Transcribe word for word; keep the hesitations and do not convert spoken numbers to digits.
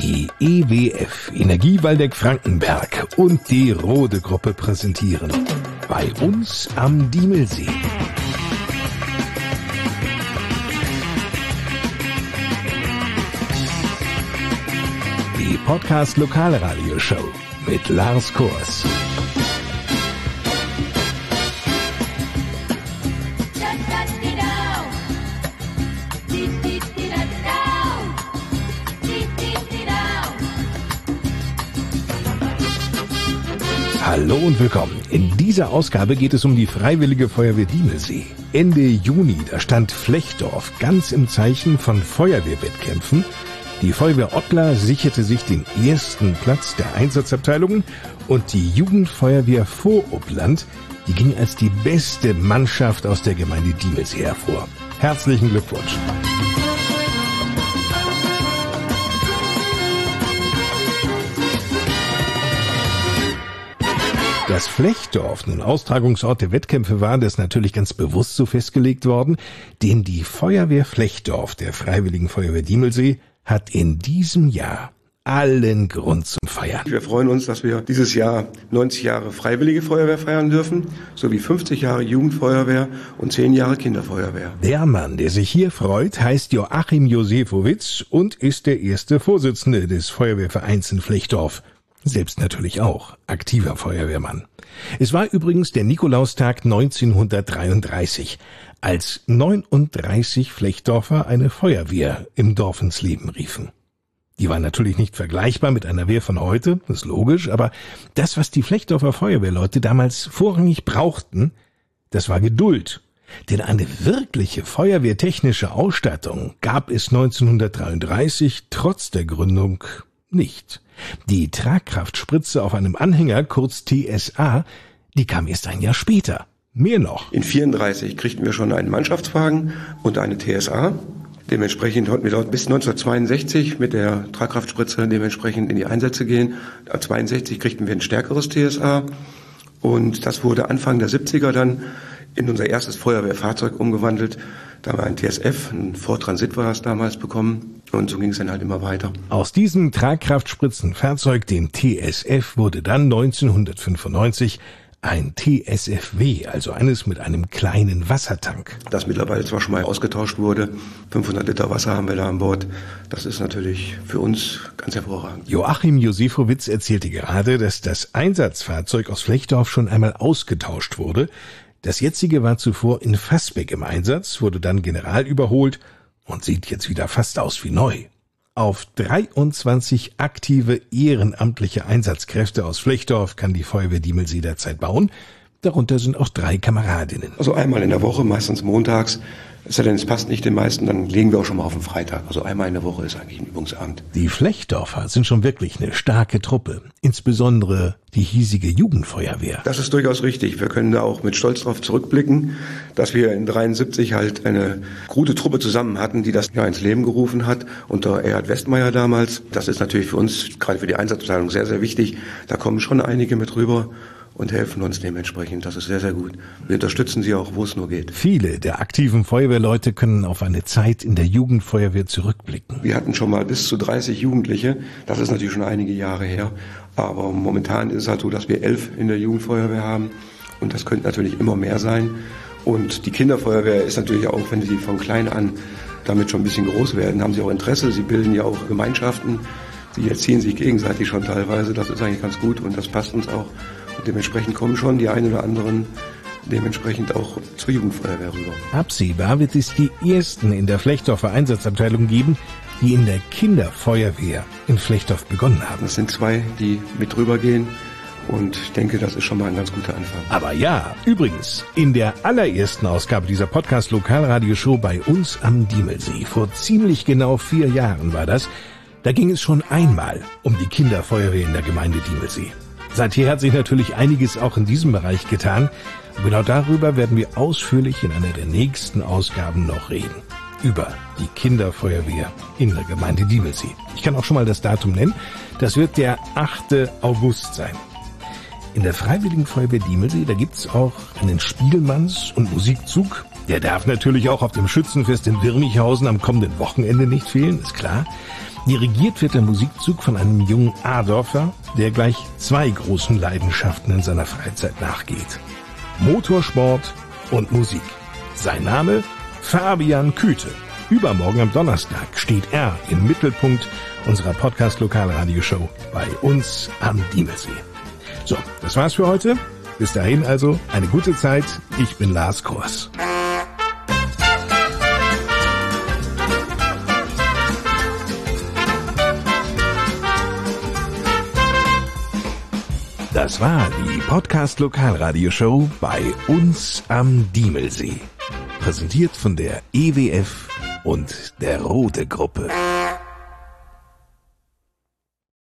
Die E W F, Energie Waldeck-Frankenberg und die Rode Gruppe präsentieren Bei uns am Diemelsee. Die Podcast-Lokalradio-Show mit Lars Kors. Hallo und willkommen. In dieser Ausgabe geht es um die Freiwillige Feuerwehr Diemelsee. Ende Juni, da stand Flechdorf ganz im Zeichen von Feuerwehrwettkämpfen. Die Feuerwehr Ottlar sicherte sich den ersten Platz der Einsatzabteilungen und die Jugendfeuerwehr Voruppland, die ging als die beste Mannschaft aus der Gemeinde Diemelsee hervor. Herzlichen Glückwunsch. Dass Flechdorf nun Austragungsort der Wettkämpfe war, das ist natürlich ganz bewusst so festgelegt worden, denn die Feuerwehr Flechdorf der Freiwilligen Feuerwehr Diemelsee hat in diesem Jahr allen Grund zum Feiern. Wir freuen uns, dass wir dieses Jahr neunzig Jahre Freiwillige Feuerwehr feiern dürfen, sowie fünfzig Jahre Jugendfeuerwehr und zehn Jahre Kinderfeuerwehr. Der Mann, der sich hier freut, heißt Joachim Josefowitz und ist der erste Vorsitzende des Feuerwehrvereins in Flechdorf. Selbst natürlich auch aktiver Feuerwehrmann. Es war übrigens der Nikolaustag neunzehnhundertdreiunddreißig, als neununddreißig Flechdorfer eine Feuerwehr im Dorf ins Leben riefen. Die war natürlich nicht vergleichbar mit einer Wehr von heute, das ist logisch, aber das, was die Flechdorfer Feuerwehrleute damals vorrangig brauchten, das war Geduld. Denn eine wirkliche feuerwehrtechnische Ausstattung gab es neunzehnhundertdreiunddreißig trotz der Gründung nicht. Die Tragkraftspritze auf einem Anhänger, kurz T S A, die kam erst ein Jahr später. Mehr noch. In vierunddreißig kriegten wir schon einen Mannschaftswagen und eine T S A. Dementsprechend konnten wir dort bis neunzehnhundertzweiundsechzig mit der Tragkraftspritze dementsprechend in die Einsätze gehen. zweiundsechzig kriegten wir ein stärkeres T S A und das wurde Anfang der siebziger dann in unser erstes Feuerwehrfahrzeug umgewandelt. Da haben wir ein T S F, ein Ford Transit war es damals, bekommen und so ging es dann halt immer weiter. Aus diesem Tragkraftspritzenfahrzeug, dem T S F, wurde dann neunzehnhundertfünfundneunzig ein T S F W, also eines mit einem kleinen Wassertank. Das mittlerweile zwar schon mal ausgetauscht wurde, fünfhundert Liter Wasser haben wir da an Bord. Das ist natürlich für uns ganz hervorragend. Joachim Josefowitz erzählte gerade, dass das Einsatzfahrzeug aus Flechdorf schon einmal ausgetauscht wurde. Das jetzige war zuvor in Fassbeck im Einsatz, wurde dann general überholt und sieht jetzt wieder fast aus wie neu. Auf dreiundzwanzig aktive ehrenamtliche Einsatzkräfte aus Flechdorf kann die Feuerwehr Diemelsee derzeit bauen. Darunter sind auch drei Kameradinnen. Also einmal in der Woche, meistens montags. Es sei denn, es passt nicht den meisten, dann legen wir auch schon mal auf den Freitag. Also einmal in der Woche ist eigentlich ein Übungsabend. Die Flechdorfer sind schon wirklich eine starke Truppe. Insbesondere die hiesige Jugendfeuerwehr. Das ist durchaus richtig. Wir können da auch mit Stolz darauf zurückblicken, dass wir in dreiundsiebzig halt eine gute Truppe zusammen hatten, die das ja ins Leben gerufen hat, unter Erhard Westmeier damals. Das ist natürlich für uns, gerade für die Einsatzabteilung, sehr, sehr wichtig. Da kommen schon einige mit rüber und helfen uns dementsprechend. Das ist sehr, sehr gut. Wir unterstützen sie auch, wo es nur geht. Viele der aktiven Feuerwehrleute können auf eine Zeit in der Jugendfeuerwehr zurückblicken. Wir hatten schon mal bis zu dreißig Jugendliche. Das ist natürlich schon einige Jahre her. Aber momentan ist es halt so, dass wir elf in der Jugendfeuerwehr haben. Und das könnte natürlich immer mehr sein. Und die Kinderfeuerwehr ist natürlich auch, wenn sie von klein an damit schon ein bisschen groß werden, haben sie auch Interesse. Sie bilden ja auch Gemeinschaften. Sie erziehen sich gegenseitig schon teilweise. Das ist eigentlich ganz gut und das passt uns auch. Und dementsprechend kommen schon die einen oder anderen dementsprechend auch zur Jugendfeuerwehr rüber. Absehbar wird es die ersten in der Flechdorfer Einsatzabteilung geben, die in der Kinderfeuerwehr in Flechdorf begonnen haben. Das sind zwei, die mit rübergehen und ich denke, das ist schon mal ein ganz guter Anfang. Aber ja, übrigens, in der allerersten Ausgabe dieser Podcast-Lokalradio-Show bei uns am Diemelsee, vor ziemlich genau vier Jahren war das, da ging es schon einmal um die Kinderfeuerwehr in der Gemeinde Diemelsee. Seither hat sich natürlich einiges auch in diesem Bereich getan. Und genau darüber werden wir ausführlich in einer der nächsten Ausgaben noch reden. Über die Kinderfeuerwehr in der Gemeinde Diemelsee. Ich kann auch schon mal das Datum nennen. Das wird der achte August sein. In der Freiwilligen Feuerwehr Diemelsee, da gibt's auch einen Spielmanns- und Musikzug. Der darf natürlich auch auf dem Schützenfest in Wirmichhausen am kommenden Wochenende nicht fehlen, ist klar. Dirigiert wird der Musikzug von einem jungen Adorfer, der gleich zwei großen Leidenschaften in seiner Freizeit nachgeht. Motorsport und Musik. Sein Name? Fabian Küte. Übermorgen am Donnerstag steht er im Mittelpunkt unserer Podcast-Lokalradioshow bei uns am Diemelsee. So, das war's für heute. Bis dahin also eine gute Zeit. Ich bin Lars Kors. Das war die Podcast-Lokalradioshow bei uns am Diemelsee. Präsentiert von der E W F und der Rote Gruppe.